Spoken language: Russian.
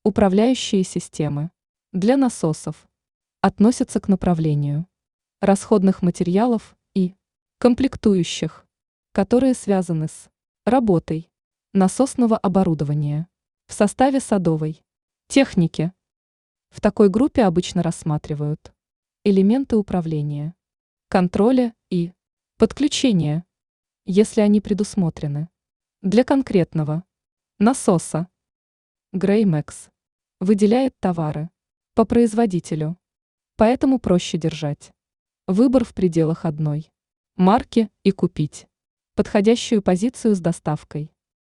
Управляющие системы для насосов относятся к направлению расходных материалов и комплектующих, которые связаны с работой насосного оборудования в составе садовой техники. В такой группе обычно рассматривают элементы управления, контроля и подключения, если они предусмотрены для конкретного насоса. Greymax выделяет товары по производителю, поэтому проще держать выбор в пределах одной марки и купить подходящую позицию с доставкой.